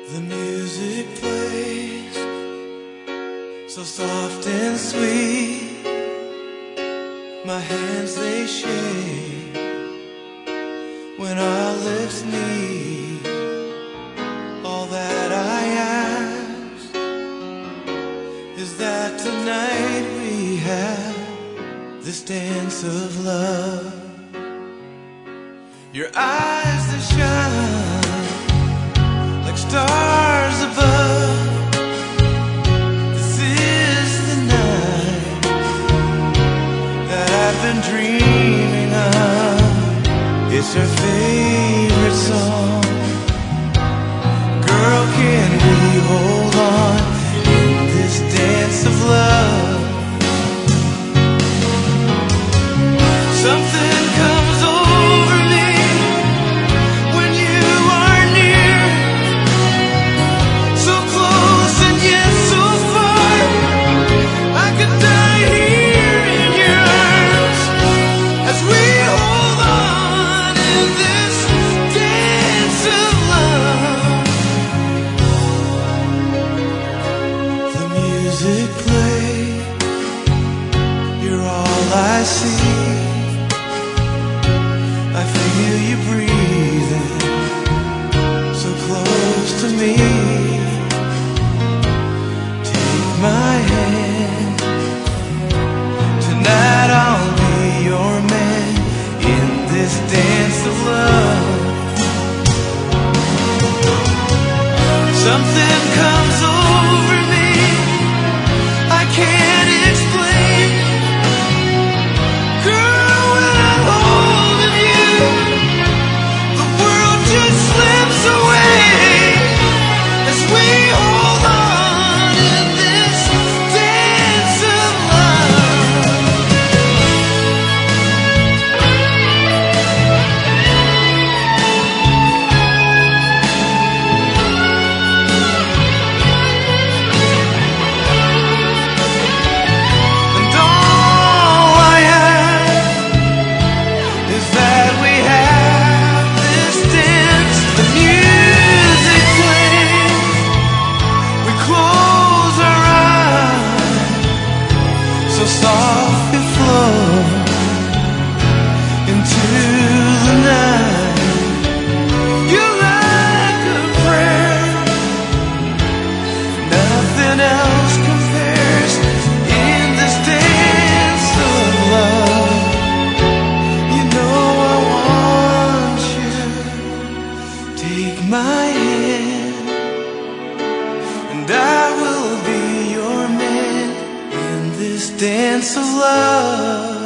The music plays so soft and sweet. My hands they shake when our lips meet. All that I ask is that tonight we have this dance of love. Your eyes that shine like stars above. This is the night that I've been dreaming of. It's her favorite song. Girl, can we hold on in this dance of love? Something comes over me when you are near, so close and yet so far. I could die here in your arms as we hold on in this dance of love. The music plays, you're all I see. I feel you breathing so close to me. Take my hand, tonight I'll be your man in this dance of love. Something comes over me I can't explain. Girl, when I'm holding you, the world just slips away as we hold on in this dance of love. And all I ask is that we have this dance. The music plays, we close our eyes, so soft it flows into the night. You're like a prayer, nothing else compares in this dance of love. You know I want you. Take my hand, and I will be your man in this dance of love.